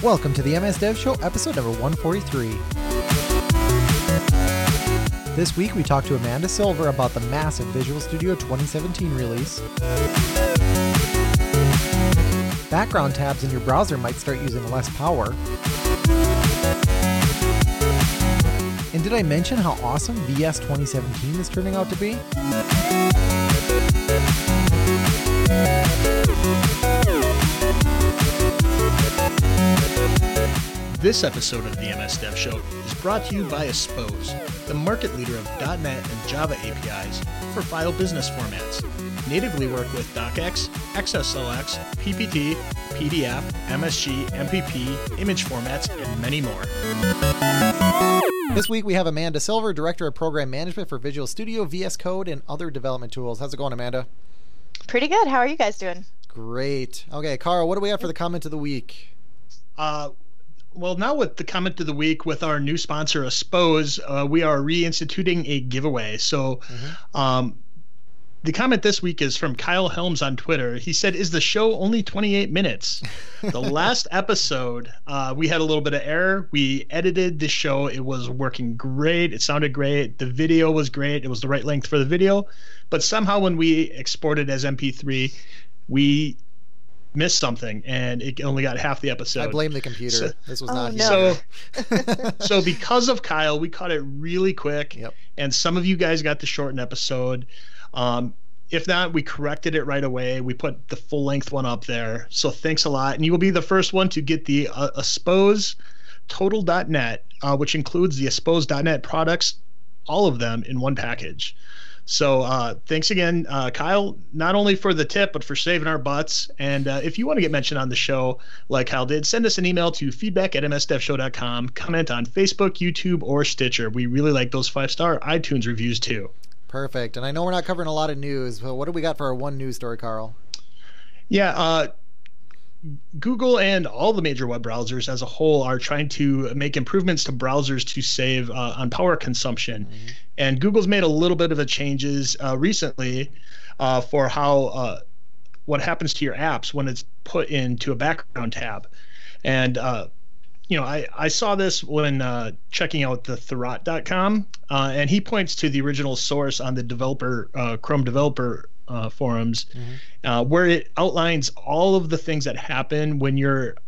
Welcome to the MS Dev Show, episode number 143. This week we talked to Amanda Silver about the massive Visual Studio 2017 release. Background tabs in your browser might start using less power. And did I mention how awesome VS 2017 is turning out to be? This episode of the MS Dev Show is brought to you by Espose, the market leader of .NET and Java APIs for file business formats. Natively work with DocX, XSLX, PPT, PDF, MSG, MPP, image formats, and many more. This week we have Amanda Silver, Director of Program Management for Visual Studio, VS Code, and other development tools. How's it going, Amanda? Pretty good. How are you guys doing? Great. Okay, Carl, what do we have for the comment of the week? Well, now with the comment of the week with our new sponsor, Espose, we are reinstituting a giveaway. So the comment this week is from Kyle Helms on Twitter. He said, "Is the show only 28 minutes?" The last episode, we had a little bit of error. We edited the show. It was working great. It sounded great. The video was great. It was the right length for the video. But somehow when we exported as MP3, we missed something and it only got half the episode. I blame the computer. So, this was not no. So because of Kyle, we cut it really quick. Yep. And some of you guys got the shortened episode. If not, we corrected it right away. We put the full length one up there. So thanks a lot. And you will be the first one to get the Espose Total.net, which includes the Espose.net products, all of them in one package. So thanks again, Kyle, not only for the tip, but for saving our butts. And if you want to get mentioned on the show like Kyle did, send us an email to feedback@msdevshow.com. Comment on Facebook, YouTube, or Stitcher. We really like those 5-star iTunes reviews too. Perfect. And I know we're not covering a lot of news, but what do we got for our one news story, Carl? Yeah, Google and all the major web browsers as a whole are trying to make improvements to browsers to save on power consumption. Mm-hmm. And Google's made a little bit of a changes recently for how what happens to your apps when it's put into a background tab. And I saw this when checking out the Thurrott.com, and he points to the original source on the developer Chrome developer forums, mm-hmm. Where it outlines all of the things that happen when your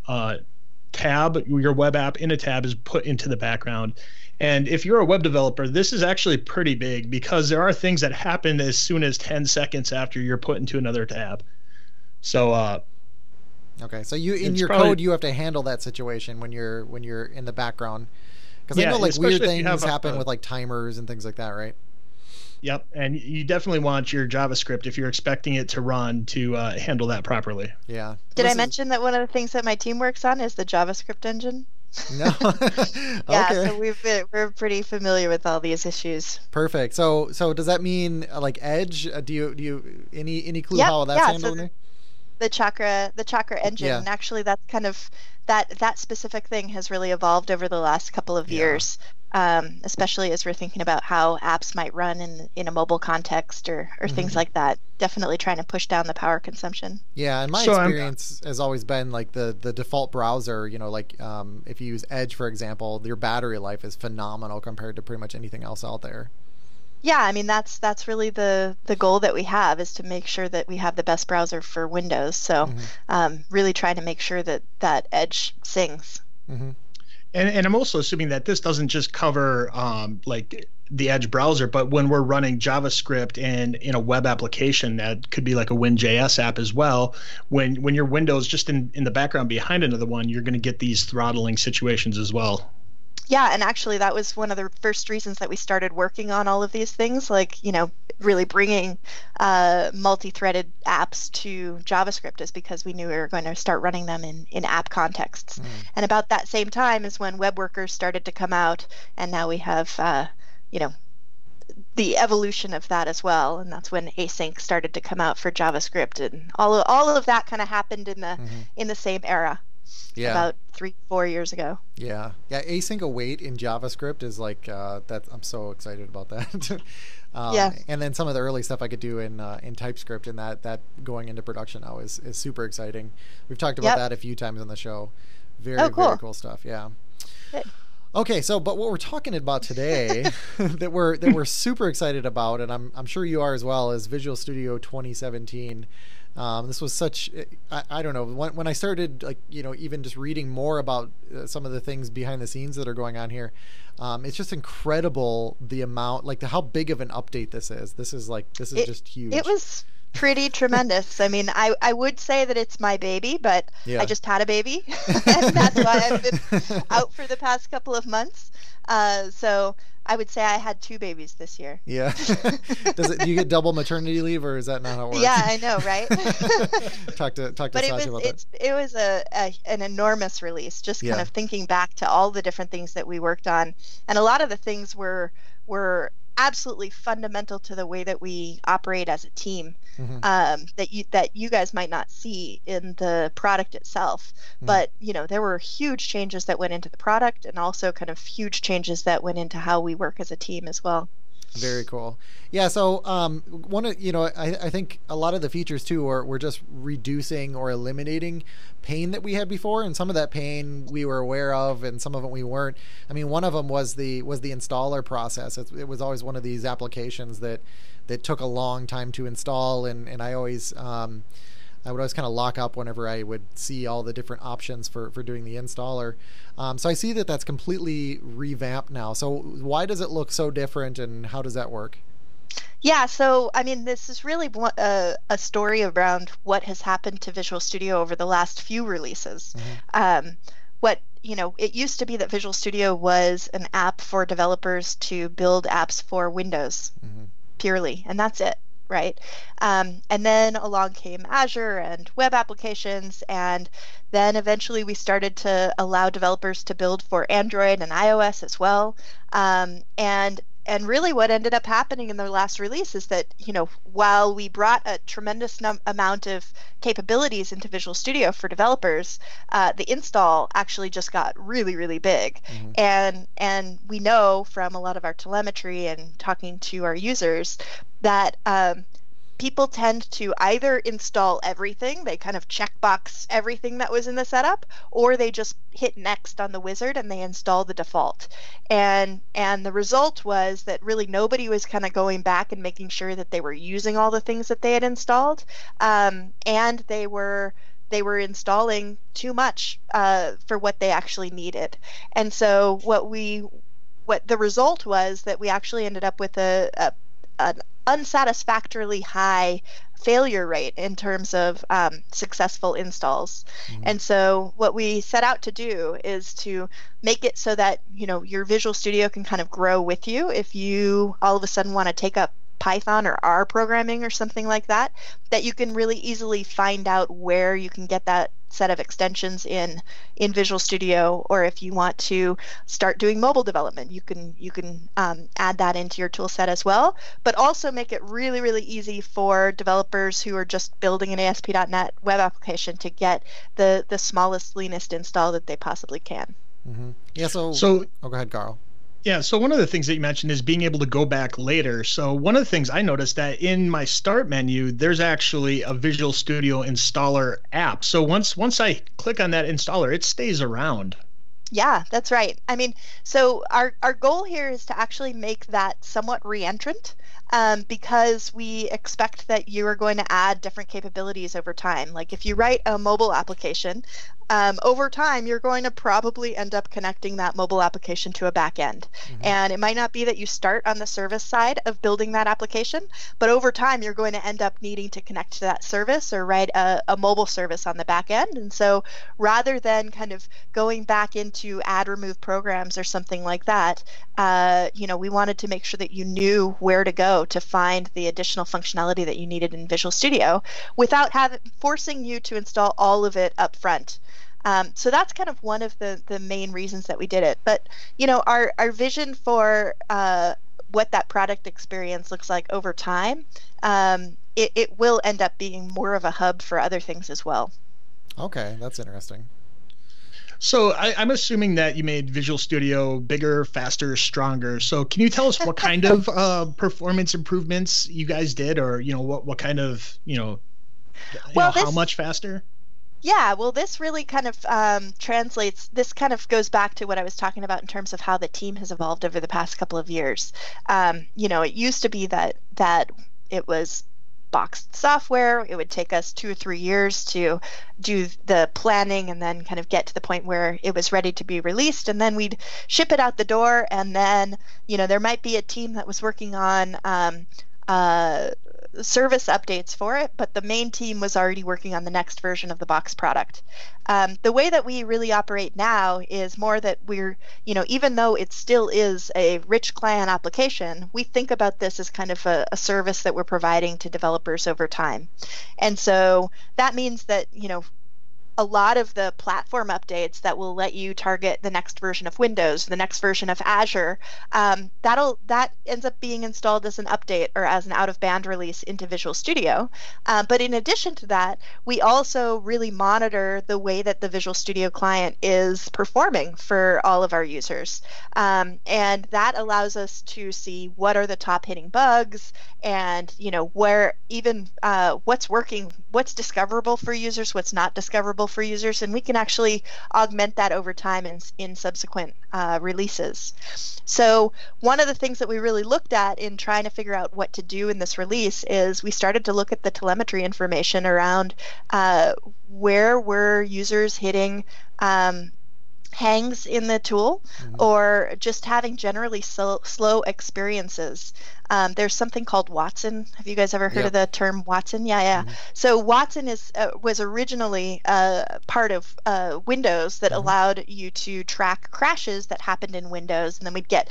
your web app in a tab is put into the background. And if you're a web developer, this is actually pretty big because there are things that happen as soon as 10 seconds after you're put into another tab. So okay, so you in your code you have to handle that situation when you're in the background, because I know like weird things happen with like timers and things like that, right? Yep, and you definitely want your JavaScript, if you're expecting it to run, to handle that properly. Yeah. Did I mention that one of the things that my team works on is the JavaScript engine? No. Yeah, Okay. so we're pretty familiar with all these issues. Perfect. So does that mean like Edge? Do you any clue how that's handled? So the Chakra engine, Yeah. and actually that's kind of that specific thing has really evolved over the last couple of years. Especially as we're thinking about how apps might run in a mobile context or mm-hmm. things like that. Definitely trying to push down the power consumption. Yeah, and my experience has always been like the default browser, like if you use Edge, for example, your battery life is phenomenal compared to pretty much anything else out there. Yeah, I mean that's really the goal that we have, is to make sure that we have the best browser for Windows. So mm-hmm. Really trying to make sure that Edge sings. Mm-hmm. And I'm also assuming that this doesn't just cover like the Edge browser, but when we're running JavaScript and in a web application, that could be like a Win.js app as well. When your Windows just in the background behind another one, you're going to get these throttling situations as well. Yeah, and actually that was one of the first reasons that we started working on all of these things, like, really bringing multi-threaded apps to JavaScript, is because we knew we were going to start running them in app contexts. And about that same time is when web workers started to come out, and now we have, the evolution of that as well, and that's when async started to come out for JavaScript, and all of that kind of happened in the same era. Yeah. About 3-4 years ago. Yeah. Async await in JavaScript is like that. I'm so excited about that. Yeah. And then some of the early stuff I could do in TypeScript, and that going into production now is super exciting. We've talked about that a few times on the show. Very, cool. very cool stuff. Yeah. Good. Okay, so but what we're talking about today that we're super excited about, and I'm sure you are as well, is Visual Studio 2017. This was such, I don't know, when I started, like, you know, even just reading more about some of the things behind the scenes that are going on here, it's just incredible the amount, like how big of an update this is. This is just huge. It was pretty tremendous. I mean, I would say that it's my baby, but Yeah. I just had a baby, and that's why I've been out for the past couple of months. So I would say I had 2 babies this year. Yeah. Do you get double maternity leave, or is that not how it works? Yeah, I know, right? talk to But Sasha about that. it was an enormous release, just kind Yeah. of thinking back to all the different things that we worked on, and a lot of the things were absolutely fundamental to the way that we operate as a team. Mhm. That you guys might not see in the product itself, but you know, there were huge changes that went into the product, and also kind of huge changes that went into how we work as a team as well. Very cool. Yeah. So, I think a lot of the features too were just reducing or eliminating pain that we had before, and some of that pain we were aware of, and some of it we weren't. I mean, one of them was the installer process. It was always one of these applications that took a long time to install, and I always I would always kind of lock up whenever I would see all the different options for doing the installer. So I see that that's completely revamped now. So why does it look so different, and how does that work? Yeah, so I mean, this is really a story around what has happened to Visual Studio over the last few releases. It used to be that Visual Studio was an app for developers to build apps for Windows purely, and that's it, right? And then along came Azure and web applications, and then eventually we started to allow developers to build for Android and iOS as well. And really what ended up happening in their last release is that, you know, while we brought a tremendous amount of capabilities into Visual Studio for developers, the install actually just got really, really big. And we know from a lot of our telemetry and talking to our users that people tend to either install everything, they kind of checkbox everything that was in the setup, or they just hit next on the wizard and they install the default. And the result was that really nobody was kind of going back and making sure that they were using all the things that they had installed, and they were installing too much for what they actually needed. And so what the result was that we actually ended up with an unsatisfactorily high failure rate in terms of successful installs. And so what we set out to do is to make it so that, you know, your Visual Studio can kind of grow with you. If you all of a sudden want to take up Python or R programming or something like that, that you can really easily find out where you can get that set of extensions in Visual Studio, or if you want to start doing mobile development, you can add that into your tool set as well, but also make it really, really easy for developers who are just building an ASP.NET web application to get the smallest, leanest install that they possibly can. Yeah, so go ahead, Carl. Yeah, so one of the things that you mentioned is being able to go back later. So one of the things I noticed that in my start menu, there's actually a Visual Studio installer app. So once I click on that installer, it stays around. Yeah, that's right. I mean, so our goal here is to actually make that somewhat reentrant, because we expect that you are going to add different capabilities over time. Like if you write a mobile application, over time, you're going to probably end up connecting that mobile application to a back end. And it might not be that you start on the service side of building that application, but over time, you're going to end up needing to connect to that service or write a mobile service on the back end. And so rather than kind of going back into add remove programs or something like that, we wanted to make sure that you knew where to go to find the additional functionality that you needed in Visual Studio without forcing you to install all of it up front. So that's kind of one of the main reasons that we did it. But, you know, our vision for what that product experience looks like over time, it will end up being more of a hub for other things as well. Okay, that's interesting. So I'm assuming that you made Visual Studio bigger, faster, stronger. So can you tell us what kind of performance improvements you guys did, or, you know, what kind of, how much faster? Yeah, well, this really kind of translates, this kind of goes back to what I was talking about in terms of how the team has evolved over the past couple of years. It used to be that it was boxed software. It would take us 2 or 3 years to do the planning and then kind of get to the point where it was ready to be released. And then we'd ship it out the door. And then, there might be a team that was working on uh, service updates for it, but the main team was already working on the next version of the box product. The way that we really operate now is more that we're, even though it still is a rich client application, we think about this as kind of a service that we're providing to developers over time. And so that means that, a lot of the platform updates that will let you target the next version of Windows, the next version of Azure, that ends up being installed as an update or as an out-of-band release into Visual Studio. But in addition to that, we also really monitor the way that the Visual Studio client is performing for all of our users. And that allows us to see what are the top hitting bugs and, where even what's working, what's discoverable for users, what's not discoverable for users, and we can actually augment that over time in subsequent releases. So one of the things that we really looked at in trying to figure out what to do in this release is we started to look at the telemetry information around where were users hitting hangs in the tool, or just having generally slow experiences. There's something called Watson. Have you guys ever heard of the term Watson? Yeah. So Watson was originally part of Windows that allowed you to track crashes that happened in Windows, and then we'd get,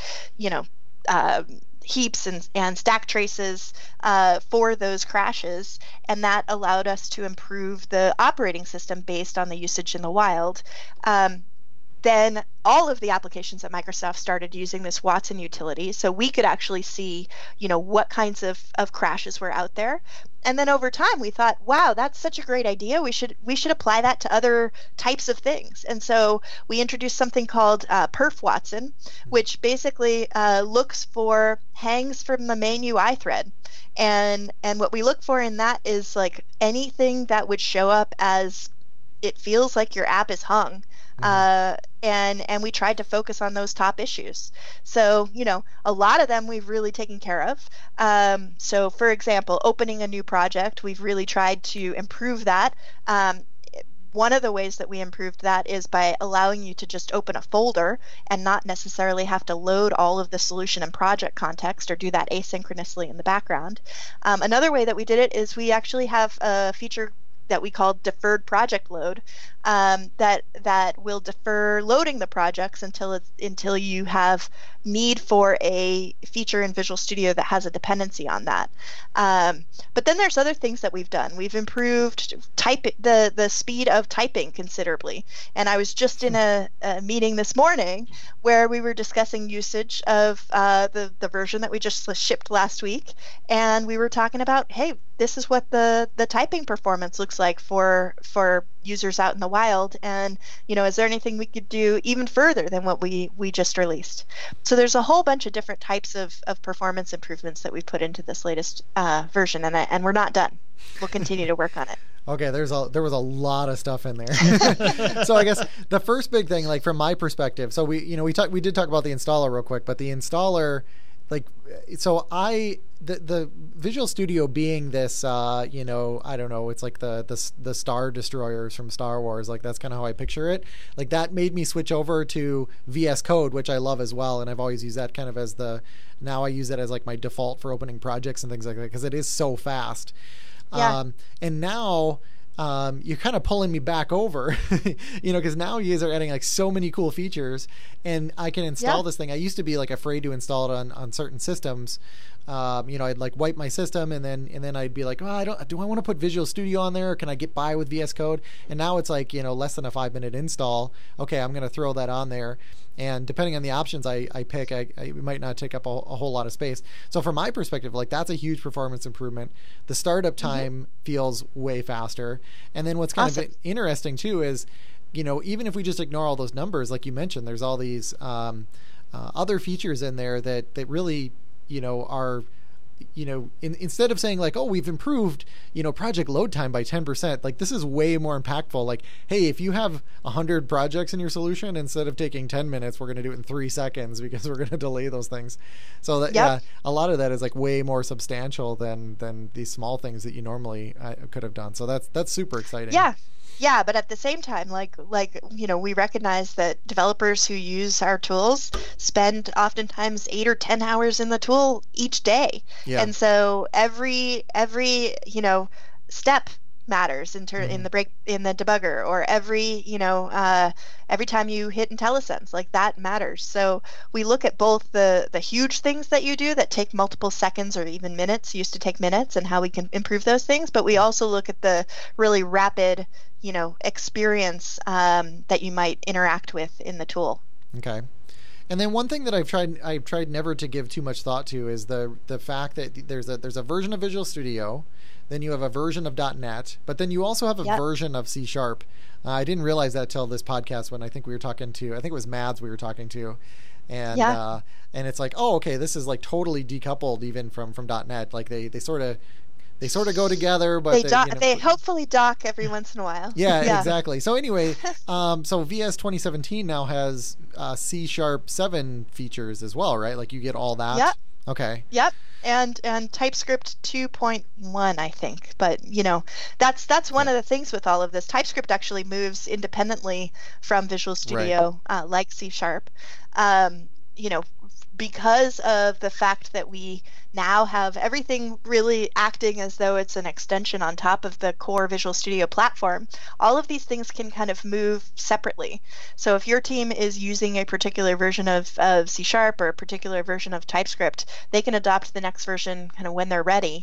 heaps and stack traces for those crashes, and that allowed us to improve the operating system based on the usage in the wild. Then all of the applications at Microsoft started using this Watson utility, so we could actually see, what kinds of crashes were out there. And then over time, we thought, wow, that's such a great idea. We should apply that to other types of things. And so we introduced something called Perf Watson, which basically looks for hangs from the main UI thread. And what we look for in that is like anything that would show up as it feels like your app is hung. And we tried to focus on those top issues. So, a lot of them we've really taken care of. So, for example, opening a new project, we've really tried to improve that. One of the ways that we improved that is by allowing you to just open a folder and not necessarily have to load all of the solution and project context or do that asynchronously in the background. Another way that we did it is we actually have a feature that we call deferred project load, that will defer loading the projects until you have need for a feature in Visual Studio that has a dependency on that. But then there's other things that we've done. We've improved the speed of typing considerably. And I was just in a meeting this morning where we were discussing usage of the version that we just shipped last week, and we were talking about, hey, this is what the typing performance looks like for users out in the wild, and is there anything we could do even further than what we just released? So there's a whole bunch of different types of performance improvements that we've put into this latest version, and we're not done. We'll continue to work on it. Okay, there was a lot of stuff in there. So I guess the first big thing, like from my perspective, so we did talk about the installer real quick, but the installer, the Visual Studio being this, I don't know, it's like the Star Destroyers from Star Wars. Like, that's kind of how I picture it. Like, that made me switch over to VS Code, which I love as well. And I've always used that kind of as now I use it as like my default for opening projects and things like that, because it is so fast. Yeah. And now, you're kind of pulling me back over, because now you guys are adding like so many cool features, and I can install this thing. I used to be like afraid to install it on certain systems. I'd like wipe my system, and then I'd be like, oh, do I want to put Visual Studio on there, or can I get by with VS Code? And now it's like, less than a 5-minute install. Okay, I'm going to throw that on there. And depending on the options I pick, it might not take up a whole lot of space. So from my perspective, like, that's a huge performance improvement. The startup time feels way faster. And then what's kind of interesting too is, even if we just ignore all those numbers, like you mentioned, there's all these other features in there that really, are instead of saying like, oh, we've improved, project load time by 10%, like this is way more impactful. Like, hey, if you have 100 projects in your solution, instead of taking 10 minutes, we're going to do it in 3 seconds because we're going to delay those things. So that, yeah, a lot of that is like way more substantial than these small things that you normally could have done. So that's super exciting. Yeah, but at the same time, we recognize that developers who use our tools spend oftentimes 8 or 10 hours in the tool each day. Yeah. And so every step matters in the debugger, or every time you hit IntelliSense, like that matters. So we look at both the huge things that you do that take multiple seconds or even minutes, used to take minutes, and how we can improve those things. But we also look at the really rapid experience that you might interact with in the tool. Okay. And then one thing that I've tried never to give too much thought to is the fact that there's a version of Visual Studio, then you have a version of .NET, but then you also have a version of C#. I didn't realize that till this podcast when I think it was Mads we were talking to. And and it's like, oh, okay, this is like totally decoupled even from .NET. Like they sort of go together, but they hopefully dock every once in a while. Yeah, exactly. So anyway, so VS 2017 now has C# 7 features as well, right? Like you get all that. Yep. Okay. Yep. And TypeScript 2.1, I think. But that's one of the things with all of this. TypeScript actually moves independently from Visual Studio, like C#. Because of the fact that we now have everything really acting as though it's an extension on top of the core Visual Studio platform, all of these things can kind of move separately. So if your team is using a particular version of C# or a particular version of TypeScript, they can adopt the next version kind of when they're ready.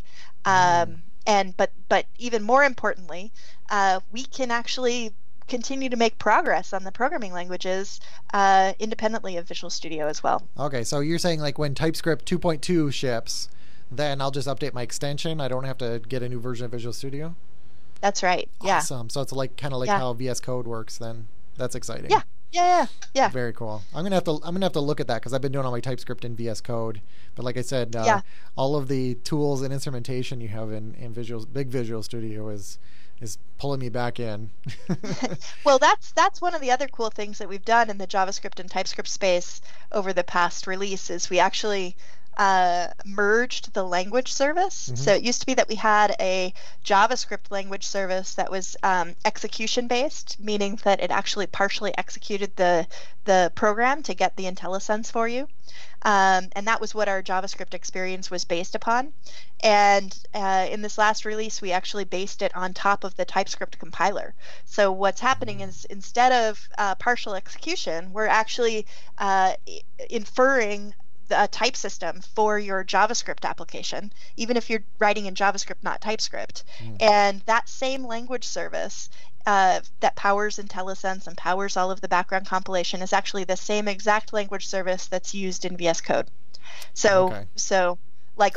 But even more importantly, we can actually continue to make progress on the programming languages independently of Visual Studio as well. Okay, so you're saying like when TypeScript 2.2 ships, then I'll just update my extension. I don't have to get a new version of Visual Studio? That's right. Yeah. Awesome. So it's like kind of like how VS Code works then. That's exciting. Yeah. Very cool. I'm gonna have to look at that because I've been doing all my TypeScript in VS Code. But like I said, all of the tools and instrumentation you have in Visual Studio is pulling me back in. Well, that's one of the other cool things that we've done in the JavaScript and TypeScript space over the past release is we actually merged the language service. Mm-hmm. So it used to be that we had a JavaScript language service that was execution based, meaning that it actually partially executed the program to get the IntelliSense for you. And that was what our JavaScript experience was based upon. And in this last release, we actually based it on top of the TypeScript compiler. So what's happening is instead of partial execution, we're actually inferring a type system for your JavaScript application, even if you're writing in JavaScript, not TypeScript. And that same language service that powers IntelliSense and powers all of the background compilation is actually the same exact language service that's used in VS Code. So like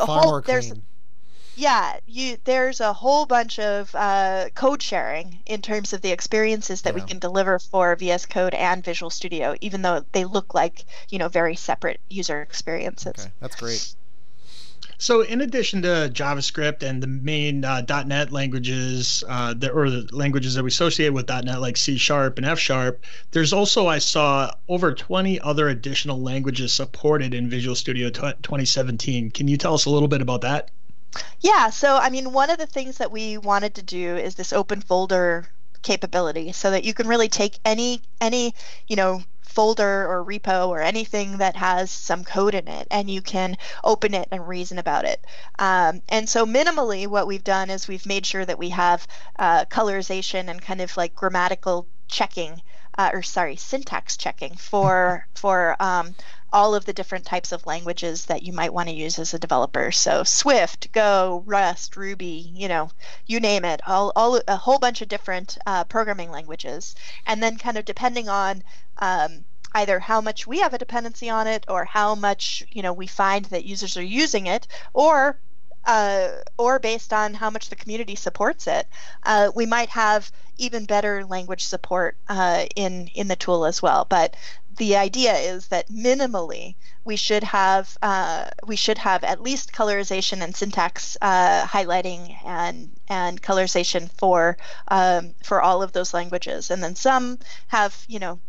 there's a whole bunch of code sharing in terms of the experiences that we can deliver for VS Code and Visual Studio, even though they look like very separate user experiences. Okay, that's great. So in addition to JavaScript and the main .NET languages, or the languages that we associate with .NET like C# and F#, there's also, I saw, over 20 other additional languages supported in Visual Studio 2017. Can you tell us a little bit about that? Yeah, so one of the things that we wanted to do is this open folder capability, so that you can really take any folder or repo or anything that has some code in it, and you can open it and reason about it. And so minimally what we've done is we've made sure that we have colorization and kind of like grammatical checking, syntax checking for all of the different types of languages that you might want to use as a developer. So Swift, Go, Rust, Ruby, you name it, a whole bunch of different programming languages. And then kind of depending on either how much we have a dependency on it or how much we find that users are using it, or or based on how much the community supports it, we might have even better language support in the tool as well. But the idea is that minimally we should have at least colorization and syntax highlighting and colorization for all of those languages, and then some have, you know,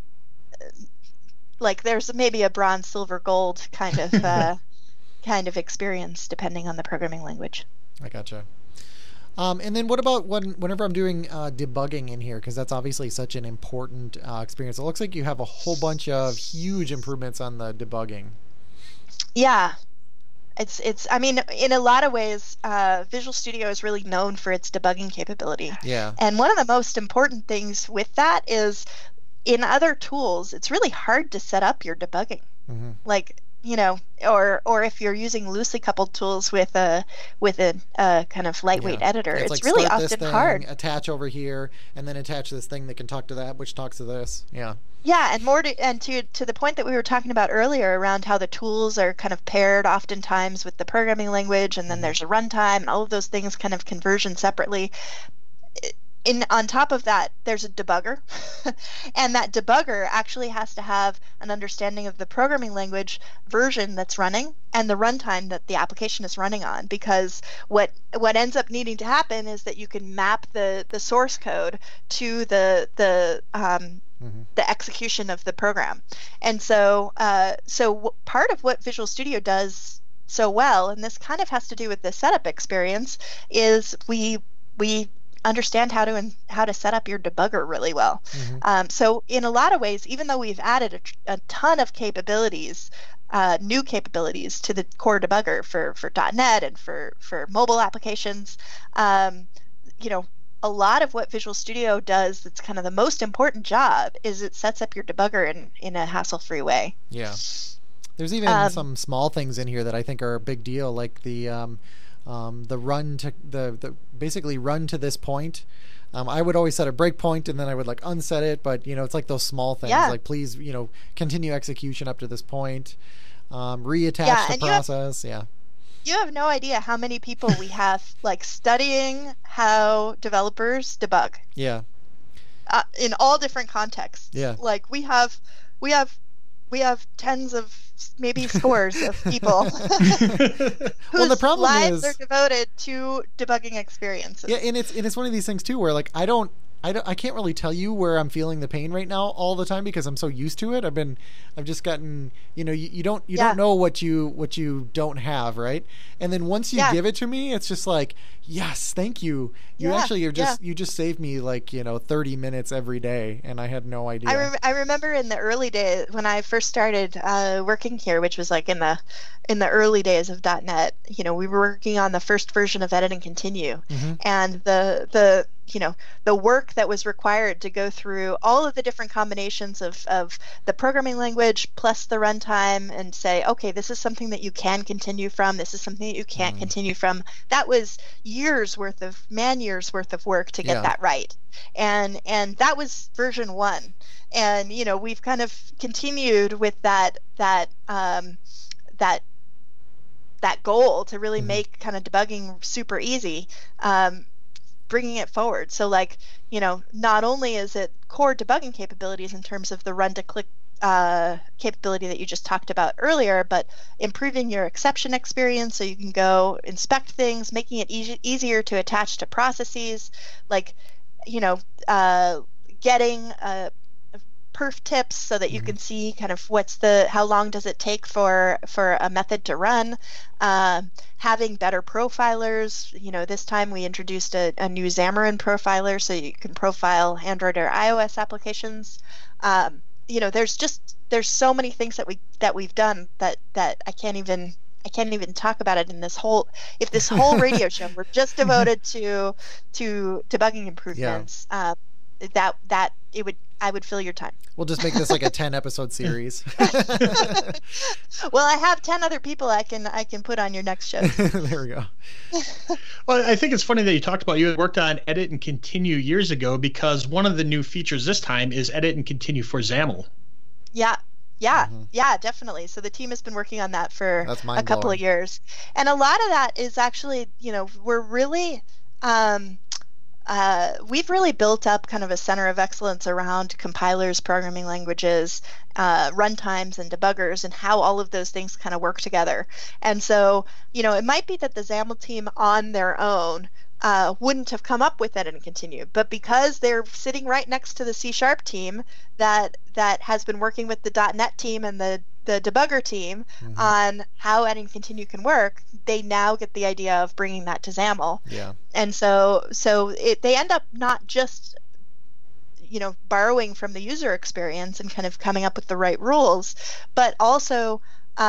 like there's maybe a bronze, silver, gold kind of experience depending on the programming language. I gotcha. And then what about whenever I'm doing debugging in here, because that's obviously such an important experience. It looks like you have a whole bunch of huge improvements on the debugging. Yeah. It's I mean, in a lot of ways, Visual Studio is really known for its debugging capability. Yeah. And one of the most important things with that is in other tools, it's really hard to set up your debugging. Mm-hmm. Like, you know, or if you're using loosely coupled tools with a kind of lightweight editor, it's like really start often this thing, hard. Attach over here, and then attach this thing that can talk to that, which talks to this. Yeah. Yeah, and to the point that we were talking about earlier around how the tools are kind of paired oftentimes with the programming language, and then there's a runtime, and all of those things kind of conversion separately. On top of that, there's a debugger, and that debugger actually has to have an understanding of the programming language version that's running and the runtime that the application is running on, because what ends up needing to happen is that you can map the source code to the execution of the program. And so part of what Visual Studio does so well, and this kind of has to do with the setup experience, is we understand how to set up your debugger really well. Mm-hmm. So in a lot of ways, even though we've added a ton of capabilities, new capabilities to the core debugger for .NET and for mobile applications, you know, a lot of what Visual Studio does that's kind of the most important job is it sets up your debugger in a hassle-free way. Yeah. There's even some small things in here that I think are a big deal, like the run to the basically run to this point. I would always set a breakpoint and then I would like unset it, but you know, it's like those small things, like please, you know, continue execution up to this point, reattach the process. You have no idea how many people we have like studying how developers debug. Yeah. In all different contexts. Yeah. Like we have tens of, maybe scores of people whose the problem lives is, are devoted to debugging experiences. Yeah, and it's one of these things too where like I can't really tell you where I'm feeling the pain right now all the time because I'm so used to it. I've just gotten, you know, you don't know what you don't have, right? And then once you give it to me, it's just like, yes, thank you. You actually are just you just saved me like, you know, 30 minutes every day, and I had no idea. I remember in the early days when I first started working here, which was like in the early days of .NET, you know, we were working on the first version of Edit and Continue, and the you know, the work that was required to go through all of the different combinations of the programming language plus the runtime and say, okay, this is something that you can continue from, this is something that you can't continue from. That was man years worth of work to get that right. And that was version 1. And, you know, we've kind of continued with that goal to really make kind of debugging super easy. Bringing it forward. So like, you know, not only is it core debugging capabilities in terms of the run to click capability that you just talked about earlier, but improving your exception experience so you can go inspect things, making it easier to attach to processes, like, you know, getting perf tips so that you can see kind of how long does it take for a method to run, having better profilers. You know, this time we introduced a new Xamarin profiler so you can profile Android or iOS applications. You know, there's so many things that we've done that I can't even talk about it in this whole radio show were just devoted to debugging improvements. I would fill your time. We'll just make this like a 10-episode series. Well, I have 10 other people I can put on your next show. There we go. Well, I think it's funny that you talked about you had worked on Edit and Continue years ago, because one of the new features this time is Edit and Continue for XAML. Yeah. Yeah, yeah, definitely. So the team has been working on that for That's a couple of mind-blowing. years. And a lot of that is actually, we're really um, we've really built up kind of a center of excellence around compilers, programming languages, runtimes, and debuggers, and how all of those things kind of work together. And so, it might be that the XAML team on their own wouldn't have come up with it and continued, but because they're sitting right next to the C# team that has been working with the .NET team and the debugger team on how add and continue can work, they now get the idea of bringing that to XAML. Yeah. And so they end up not just borrowing from the user experience and kind of coming up with the right rules, but also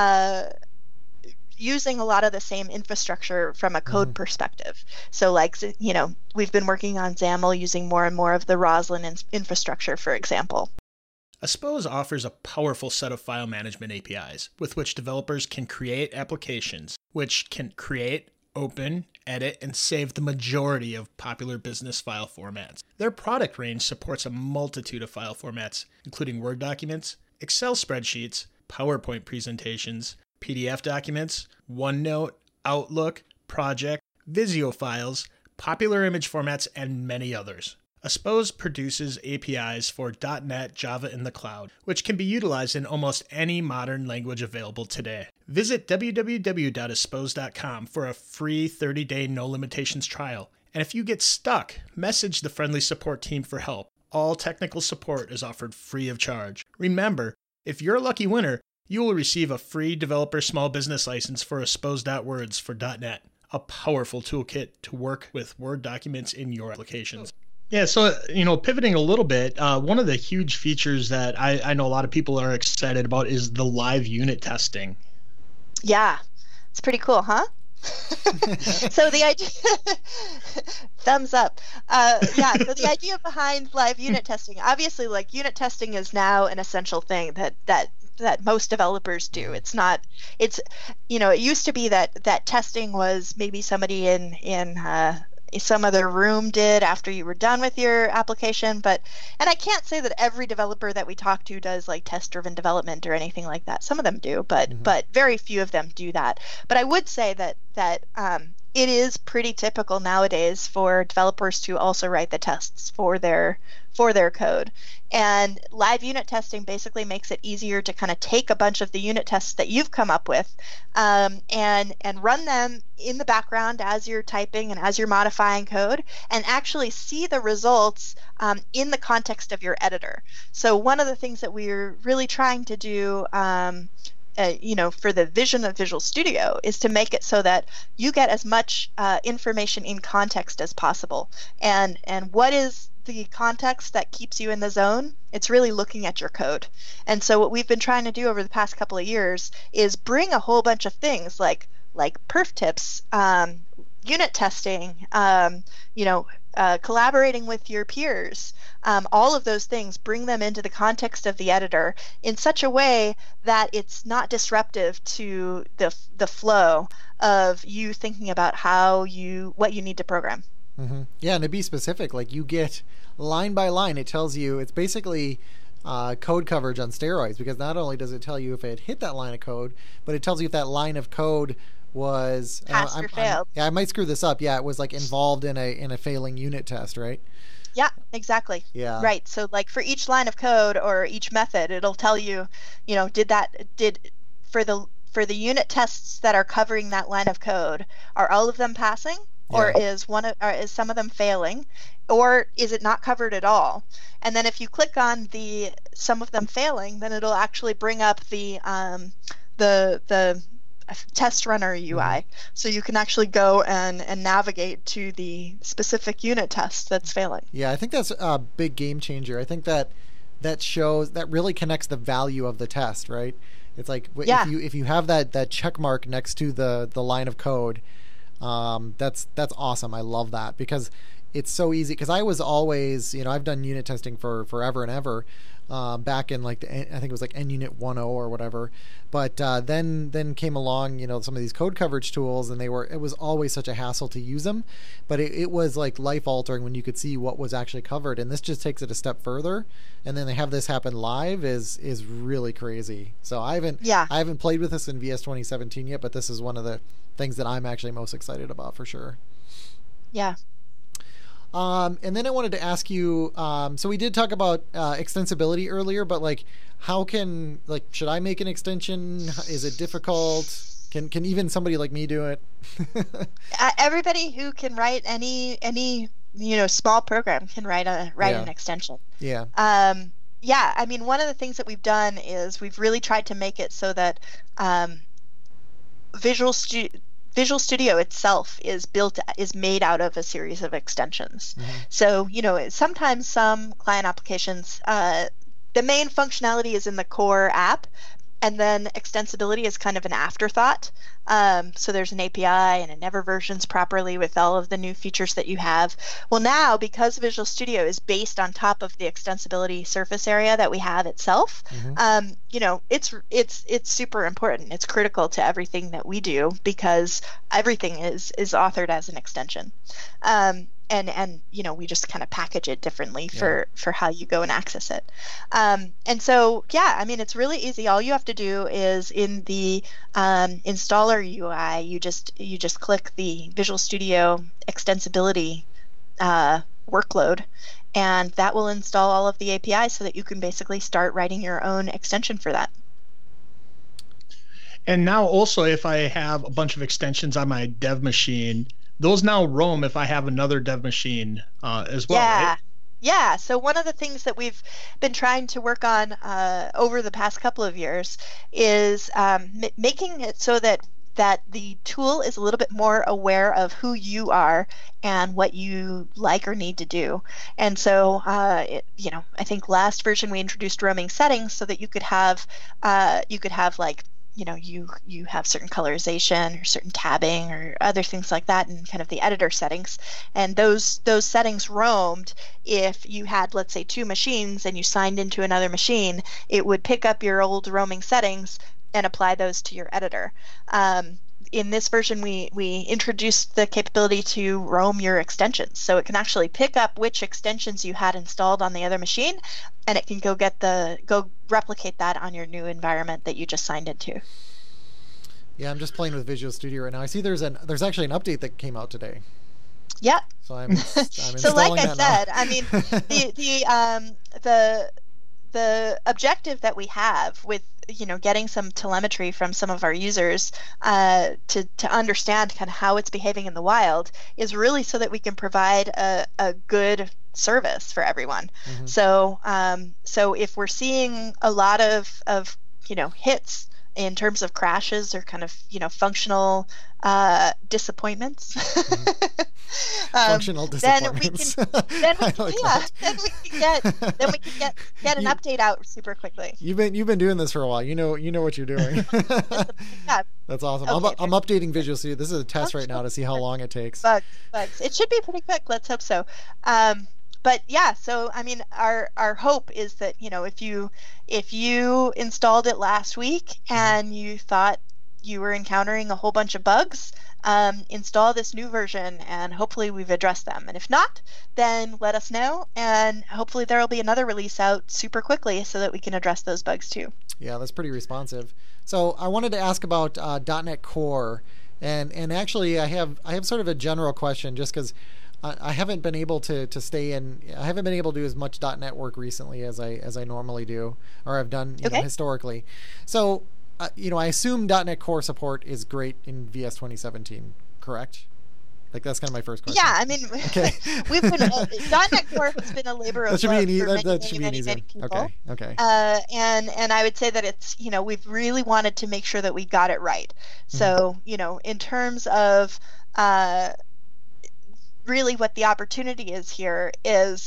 using a lot of the same infrastructure from a code perspective. So we've been working on XAML using more and more of the Roslyn infrastructure, for example. Aspose offers a powerful set of file management APIs with which developers can create applications which can create, open, edit, and save the majority of popular business file formats. Their product range supports a multitude of file formats, including Word documents, Excel spreadsheets, PowerPoint presentations, PDF documents, OneNote, Outlook, Project, Visio files, popular image formats, and many others. Aspose produces APIs for .NET, Java in the cloud, which can be utilized in almost any modern language available today. Visit www.aspose.com for a free 30-day no limitations trial. And if you get stuck, message the friendly support team for help. All technical support is offered free of charge. Remember, if you're a lucky winner, you will receive a free developer small business license for Aspose.words for .NET, a powerful toolkit to work with Word documents in your applications. Yeah, so, pivoting a little bit, one of the huge features that I know a lot of people are excited about is the live unit testing. Yeah, it's pretty cool, huh? So the idea, thumbs up. So the idea behind live unit testing, obviously, unit testing is now an essential thing that most developers do. It used to be that testing was maybe somebody in some other room did after you were done with your application, and I can't say that every developer that we talk to does test-driven development or anything like that. Some of them do, but very few of them do that. But I would say that it is pretty typical nowadays for developers to also write the tests for their code. And live unit testing basically makes it easier to kind of take a bunch of the unit tests that you've come up with and run them in the background as you're typing and as you're modifying code, and actually see the results in the context of your editor. So one of the things that we're really trying to do for the vision of Visual Studio is to make it so that you get as much information in context as possible. And what is the context that keeps you in the zone? It's really looking at your code. And so what we've been trying to do over the past couple of years is bring a whole bunch of things like perf tips, unit testing, collaborating with your peers, all of those things, bring them into the context of the editor in such a way that it's not disruptive to the flow of you thinking about what you need to program. Yeah, and to be specific, you get line by line, it tells you, it's basically code coverage on steroids, because not only does it tell you if it hit that line of code, but it tells you if that line of code was passed or failed. I might screw this up. Yeah, it was involved in a failing unit test, right? Yeah, exactly. Yeah. Right. So for each line of code or each method, it'll tell you, for the unit tests that are covering that line of code, are all of them passing? Or is some of them failing, or is it not covered at all? And then if you click on the some of them failing, then it'll actually bring up the test runner UI, so you can actually go and navigate to the specific unit test that's failing. Yeah, I think that's a big game changer. I think that shows, that really connects the value of the test, right? It's if you have that check mark next to the line of code. That's awesome. I love that, because it's so easy, because I was always, I've done unit testing for forever and ever, back in like I think it was like NUnit 1.0 or whatever. But then came along, some of these code coverage tools, and it was always such a hassle to use them. But it was like life altering when you could see what was actually covered, and this just takes it a step further. And then they have this happen live is really crazy. So I haven't played with this in VS 2017 yet, but this is one of the things that I'm actually most excited about for sure. Yeah. And then I wanted to ask you, so we did talk about extensibility earlier, but like, how can, like, should I make an extension? Is it difficult? Can even somebody like me do it? Everybody who can write any small program can write an extension. Yeah. Yeah. I mean, one of the things that we've done is we've really tried to make it so that Visual Studio itself is made out of a series of extensions. Mm-hmm. So, sometimes some client applications, the main functionality is in the core app, and then extensibility is kind of an afterthought. So there's an API and it never versions properly with all of the new features that you have. Well, now, because Visual Studio is based on top of the extensibility surface area that we have itself, mm-hmm. It's super important. It's critical to everything that we do, because everything is authored as an extension. And we just kind of package it differently for how you go and access it. And so, I mean, it's really easy. All you have to do is in the installer UI, you just click the Visual Studio extensibility workload, and that will install all of the APIs so that you can basically start writing your own extension for that. And now also, if I have a bunch of extensions on my dev machine, those now roam if I have another dev machine as well, right? Yeah. So one of the things that we've been trying to work on over the past couple of years is making it so that the tool is a little bit more aware of who you are and what you like or need to do. And so, I think last version we introduced roaming settings so that you could have like, you have certain colorization or certain tabbing or other things like that in kind of the editor settings. And those settings roamed if you had, let's say, two machines and you signed into another machine, it would pick up your old roaming settings and apply those to your editor. In this version, we introduced the capability to roam your extensions. So it can actually pick up which extensions you had installed on the other machine, and it can go replicate that on your new environment that you just signed into. Yeah, I'm just playing with Visual Studio right now. I see there's actually an update that came out today. Yep. So I'm so like I said, I mean, the objective that we have with getting some telemetry from some of our users to understand kind of how it's behaving in the wild is really so that we can provide a good service for everyone. Mm-hmm. So if we're seeing a lot of hits in terms of crashes or kind of functional disappointments, functional disappointments. Then we can get an update out super quickly. You've been doing this for a while. You know what you're doing. That's awesome. Okay, I'm updating Visual Studio. This is a test right now to see how long it takes. Bugs. It should be pretty quick. Let's hope so. But yeah, so I mean, our hope is that if you installed it last week and you thought you were encountering a whole bunch of bugs, install this new version and hopefully we've addressed them. And if not, then let us know, and hopefully there will be another release out super quickly so that we can address those bugs too. Yeah, that's pretty responsive. So I wanted to ask about .NET Core, and actually I have sort of a general question, just because I haven't been able to stay in. I haven't been able to do as much .NET work recently as I normally do, or I've done historically. So I assume .NET Core support is great in VS 2017, correct? Like, that's kind of my first question. Yeah, I mean, we've been .NET Core has been a labor of love for many people. Okay. And I would say that it's we've really wanted to make sure that we got it right. So in terms of really what the opportunity is here is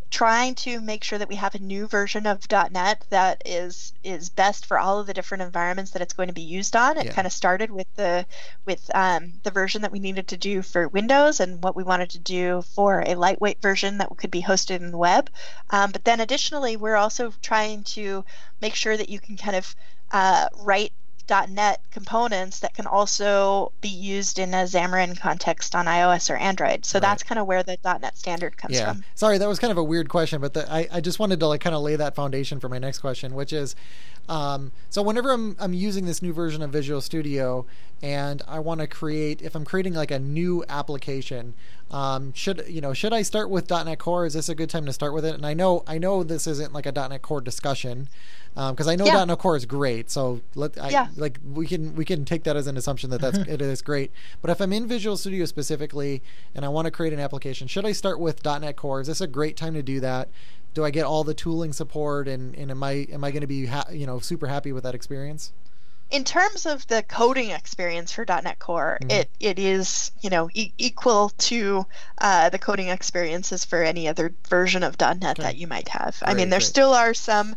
trying to make sure that we have a new version of .NET that is best for all of the different environments that it's going to be used on. It kind of started with the version that we needed to do for Windows and what we wanted to do for a lightweight version that could be hosted in the web. But then additionally, we're also trying to make sure that you can kind of write .NET components that can also be used in a Xamarin context on iOS or Android. So that's kind of where the .NET standard comes from. Sorry, that was kind of a weird question, but I just wanted to like kind of lay that foundation for my next question, which is, so whenever I'm using this new version of Visual Studio and I want to create, if I'm creating like a new application, should I start with .NET Core? Is this a good time to start with it? And I know this isn't like a .NET Core discussion, because I know .NET Core is great. So we can take that as an assumption that it is great. But if I'm in Visual Studio specifically and I want to create an application, should I start with .NET Core? Is this a great time to do that? Do I get all the tooling support, and am I going to be super happy with that experience? In terms of the coding experience for .NET Core, it is equal to the coding experiences for any other version of .NET that you might have. I mean, there still are some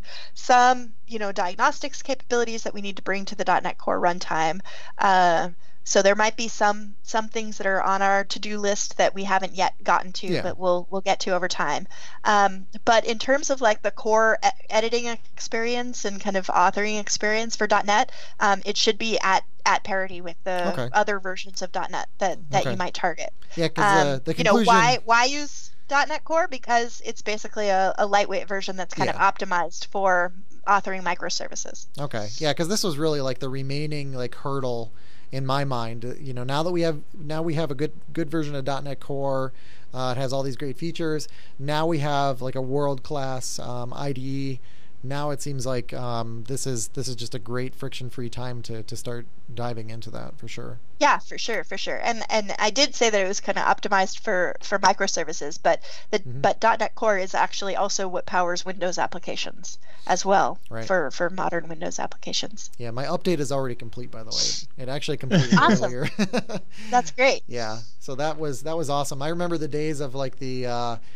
diagnostics capabilities that we need to bring to the .NET Core runtime. So there might be some things that are on our to-do list that we haven't yet gotten to, but we'll get to over time. But in terms of like the core editing experience and kind of authoring experience for .NET, it should be at parity with the other versions of .NET that you might target. Yeah, because the conclusion... why use .NET Core? Because it's basically a lightweight version that's kind of optimized for authoring microservices. Okay, yeah, because this was really like the remaining like hurdle in my mind. Now we have a good version of .NET Core. It has all these great features. Now we have like a world-class IDE. Now it seems like this is just a great friction-free time to start diving into that for sure. Yeah, for sure. And I did say that it was kind of optimized for microservices, but .NET Core is actually also what powers Windows applications as well for modern Windows applications. Yeah, my update is already complete, by the way. It actually completed earlier. That's great. Yeah, so that was awesome. I remember the days of like the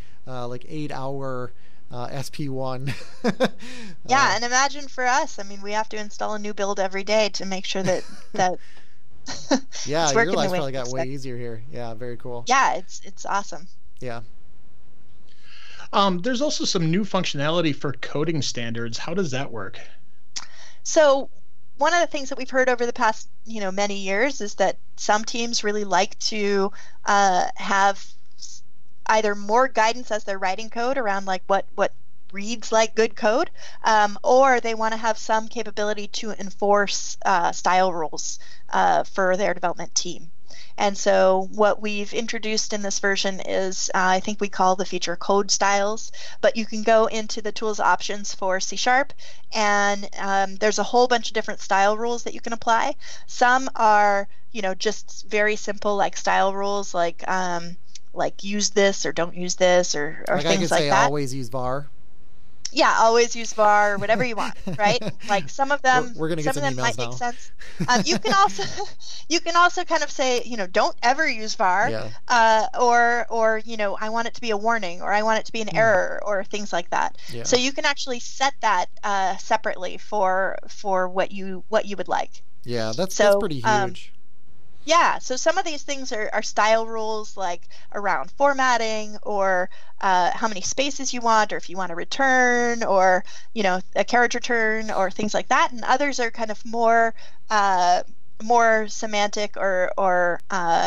8-hour SP1. Yeah, and imagine for us, I mean, we have to install a new build every day to make sure that yeah, your life probably got way easier here. Yeah, very cool. Yeah, it's awesome. Yeah. There's also some new functionality for coding standards. How does that work? So one of the things that we've heard over the past many years is that some teams really like to have either more guidance as they're writing code around like what reads like good code, or they want to have some capability to enforce style rules for their development team. And so what we've introduced in this version is, I think we call the feature code styles, but you can go into the tools options for C#, and there's a whole bunch of different style rules that you can apply. Some are, just very simple, like style rules, like use this or don't use this or like things like that. I could say always use var. Yeah, always use var or whatever you want, right? Like some of them, we're gonna get some emails might now. Make sense. You can also kind of say, don't ever use var, or I want it to be a warning, or I want it to be an error, or things like that. Yeah. So you can actually set that separately for what you would like. Yeah, that's pretty huge. Yeah, so some of these things are style rules, like around formatting, or how many spaces you want, or if you want to return, or a carriage return, or things like that. And others are kind of more semantic, or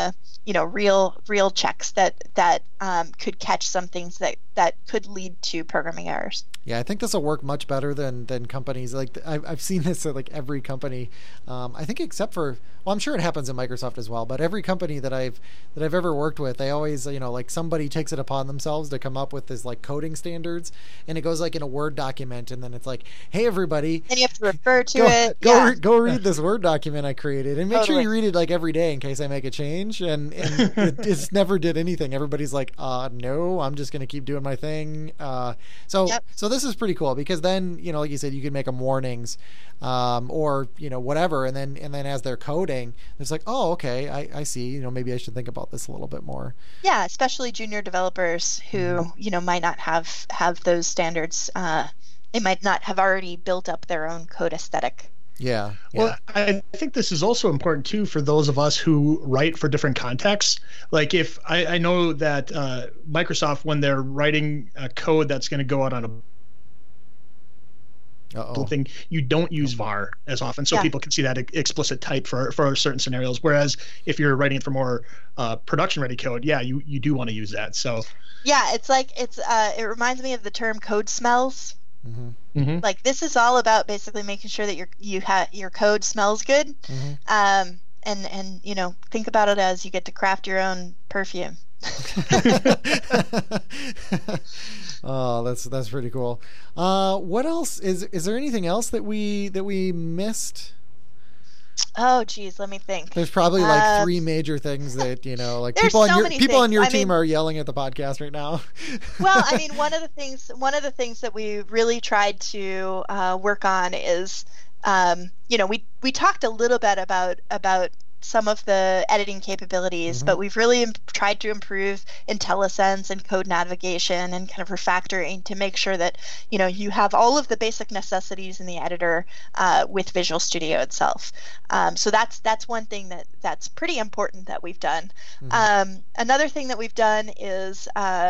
real checks that could catch some things that could lead to programming errors. Yeah, I think this will work much better than companies. Like I've seen this at like every company. I think except for, well, I'm sure it happens in Microsoft as well. But every company that I've ever worked with, they always like somebody takes it upon themselves to come up with this like coding standards, and it goes like in a Word document, and then it's like, hey everybody, and you have to refer to it. Go read this Word document I created, and make sure you read it like every day in case I make a change. And it's never did anything. Everybody's like, no, I'm just gonna keep doing my thing. So this is pretty cool because then, like you said, you can make them warnings, or whatever, and then as they're coding, it's like, oh, okay, I see. Maybe I should think about this a little bit more. Yeah, especially junior developers who might not have those standards. They might not have already built up their own code aesthetic. Yeah. Well, I think this is also important too for those of us who write for different contexts. Like if I know that Microsoft, when they're writing a code that's going to go out on a thing, you don't use var as often, so people can see that explicit type for certain scenarios. Whereas if you're writing it for more production ready code, you do want to use that. So yeah, it's like it reminds me of the term code smells. Mm-hmm. Mm-hmm. Like this is all about basically making sure that your code smells good, and think about it as you get to craft your own perfume. Oh, that's pretty cool. What else is there anything else that we missed? Oh geez, let me think. There's probably like 3 major things that like people on your team are yelling at the podcast right now. Well, I mean, one of the things that we really tried to work on is, we talked a little bit about some of the editing capabilities, but we've really tried to improve IntelliSense and code navigation and kind of refactoring to make sure that you have all of the basic necessities in the editor with Visual Studio itself. So that's one thing that's pretty important that we've done. Another thing that we've done is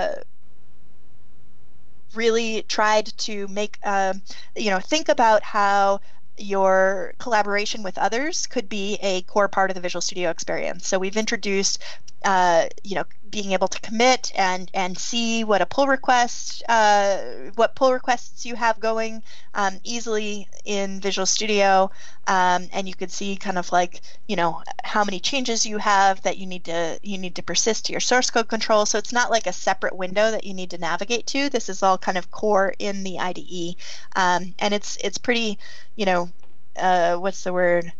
really tried to make think about how your collaboration with others could be a core part of the Visual Studio experience. So we've introduced, being able to commit and see what pull requests you have going easily in Visual Studio, and you could see kind of like how many changes you have that you need to persist to your source code control. So it's not like a separate window that you need to navigate to. This is all kind of core in the IDE, and it's pretty what's the word?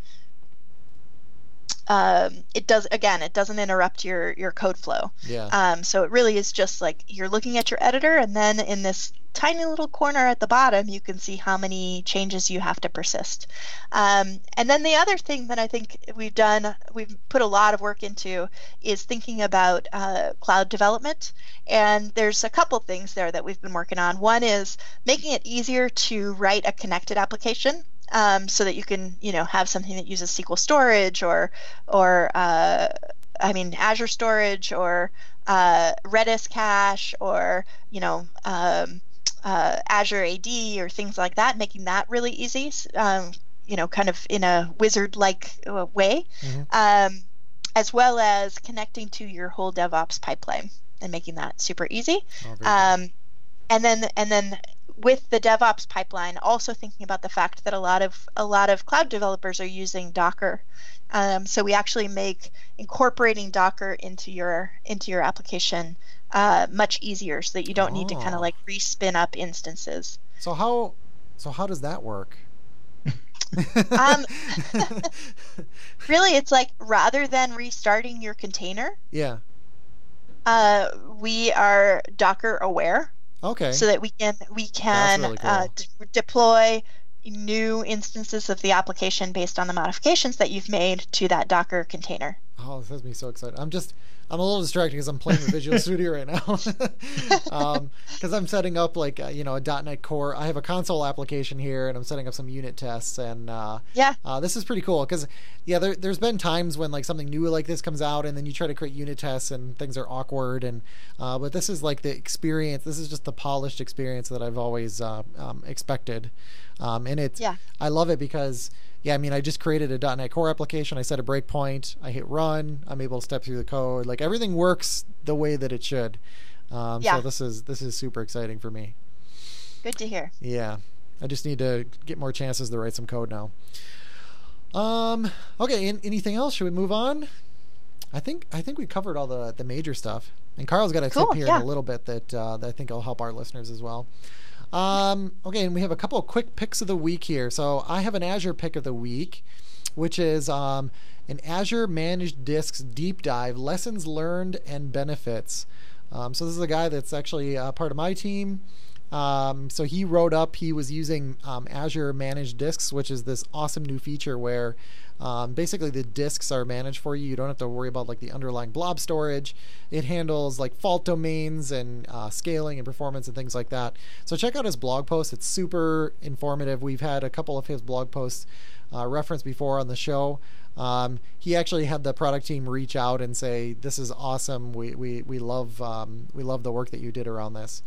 It doesn't interrupt your code flow. Yeah. So it really is just like you're looking at your editor, and then in this tiny little corner at the bottom, you can see how many changes you have to persist. And then the other thing that I think we've put a lot of work into is thinking about cloud development. And there's a couple things there that we've been working on. One is making it easier to write a connected application. So that you can, have something that uses SQL storage or Azure storage or Redis cache or, Azure AD or things like that, making that really easy, kind of in a wizard-like way, as well as connecting to your whole DevOps pipeline and making that super easy. And then with the DevOps pipeline, also thinking about the fact that a lot of cloud developers are using Docker, so we actually make incorporating Docker into your application much easier, so that you don't need to kind of like respin up instances. So how does that work? Really, it's like rather than restarting your container, we are Docker aware. Okay. So that we can really cool. Deploy new instances of the application based on the modifications that you've made to that Docker container. Oh, this has me so excited. I'm a little distracted because I'm playing with Visual Studio right now. Because I'm setting up like a .NET Core. I have a console application here, and I'm setting up some unit tests. And this is pretty cool because there's been times when like something new like this comes out, and then you try to create unit tests, and things are awkward. And but this is like the experience. This is just the polished experience that I've always expected. And I love it because. Yeah, I mean, I just created a .NET Core application. I set a breakpoint. I hit run. I'm able to step through the code. Like everything works the way that it should. So this is super exciting for me. Good to hear. Yeah, I just need to get more chances to write some code now. Okay, anything else? Should we move on? I think we covered all the major stuff. And Carl's got a tip here in a little bit that I think will help our listeners as well. Okay, and we have a couple of quick picks of the week here. So I have an Azure pick of the week, which is an Azure Managed Disks Deep Dive, Lessons Learned and Benefits. So this is a guy that's actually part of my team. So he wrote up, he was using Azure Managed Disks, which is this awesome new feature where basically the disks are managed for you. You don't have to worry about like the underlying blob storage. It handles like fault domains and scaling and performance and things like that. So check out his blog post. It's super informative. We've had a couple of his blog posts referenced before on the show. He actually had the product team reach out and say, "This is awesome. We love the work that you did around this."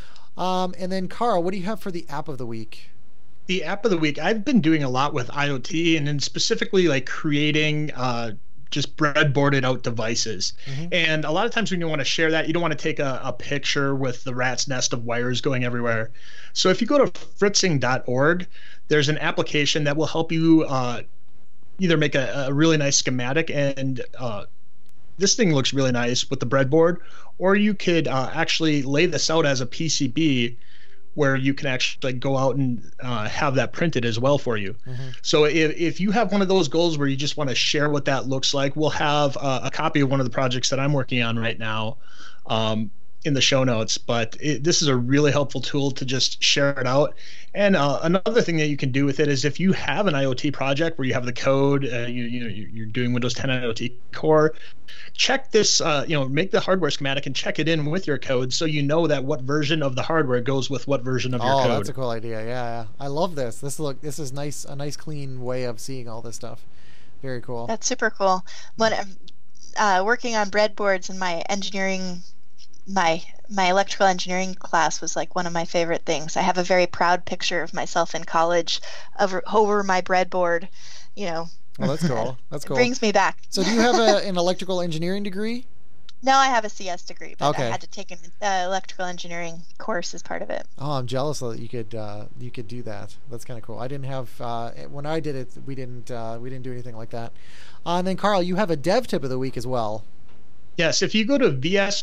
And then Carl, what do you have for the app of the week? The app of the week, I've been doing a lot with IoT, and then specifically like creating just breadboarded out devices. Mm-hmm. And a lot of times when you want to share that, you don't want to take a picture with the rat's nest of wires going everywhere. So if you go to fritzing.org, there's an application that will help you either make a really nice schematic, and this thing looks really nice with the breadboard, or you could actually lay this out as a PCB where you can actually go out and have that printed as well for you. Mm-hmm. So if you have one of those goals where you just want to share what that looks like, we'll have a copy of one of the projects that I'm working on right now in the show notes. But this is a really helpful tool to just share it out. And another thing that you can do with it is if you have an IoT project where you have the code, you're doing Windows 10 IoT Core, check this, make the hardware schematic and check it in with your code so you know that what version of the hardware goes with what version of your code. Oh, that's a cool idea. Yeah. I love this. This is nice, a nice clean way of seeing all this stuff. Very cool. That's super cool. When I'm working on breadboards in my engineering, my electrical engineering class was like one of my favorite things. I have a very proud picture of myself in college over my breadboard, Well, that's cool. That's cool. It brings me back. So do you have an electrical engineering degree? No, I have a CS degree, but okay. I had to take an electrical engineering course as part of it. Oh, I'm jealous that you could do that. That's kind of cool. I didn't have when I did it. We didn't do anything like that. And then Carl, you have a dev tip of the week as well. Yes, if you go to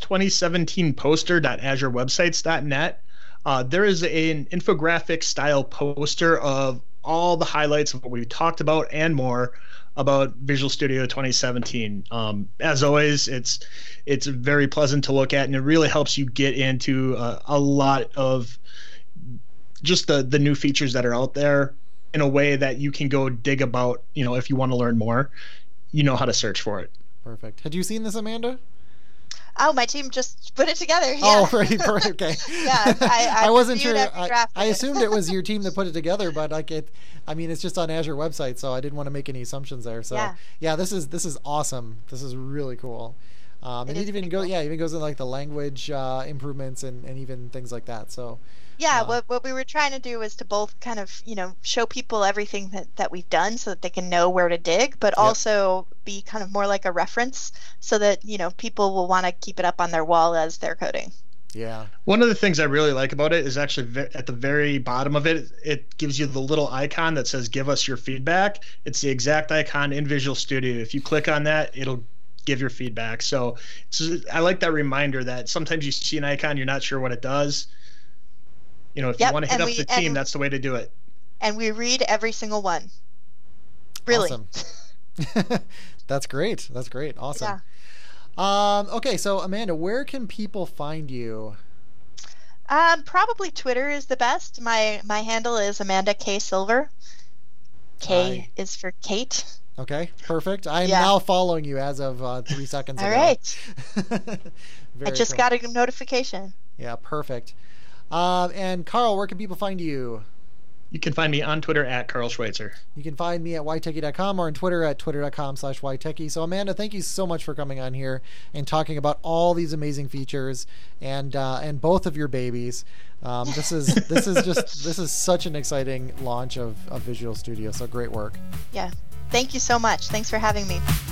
vs2017poster.azurewebsites.net, there is an infographic style poster of all the highlights of what we talked about and more about Visual Studio 2017. As always, it's very pleasant to look at, and it really helps you get into a lot of just the new features that are out there in a way that you can go dig about, if you want to learn more, you know how to search for it. Perfect. Had you seen this, Amanda? Oh, my team just put it together. Yeah. Oh, right. Okay. Yeah, I wasn't sure. I assumed it was your team that put it together, but it's just on Azure website, so I didn't want to make any assumptions there. So yeah, this is awesome. This is really cool. And it even goes into like the language improvements and even things like that. So. Yeah, what we were trying to do was to both kind of, show people everything that we've done so that they can know where to dig, but also be kind of more like a reference so that, people will want to keep it up on their wall as they're coding. Yeah. One of the things I really like about it is actually at the very bottom of it, it gives you the little icon that says, "Give us your feedback." It's the exact icon in Visual Studio. If you click on that, it'll give your feedback. So I like that reminder that sometimes you see an icon, you're not sure what it does. If you want to hit up the team, that's the way to do it. And we read every single one. Really. Awesome. That's great. Awesome. Yeah. Okay, so Amanda, where can people find you? Probably Twitter is the best. My handle is Amanda K. Silver. K is for Kate. Okay, perfect. I'm now following you as of 3 seconds ago. All right. I just got a notification. Yeah, perfect. And Carl, where can people find you? You can find me on Twitter at Carl Schweitzer. You can find me at ytechie.com or on Twitter at twitter.com/ytechie. So Amanda, thank you so much for coming on here and talking about all these amazing features and both of your babies. This is such an exciting launch of Visual Studio. So great work. Yeah. Thank you so much. Thanks for having me.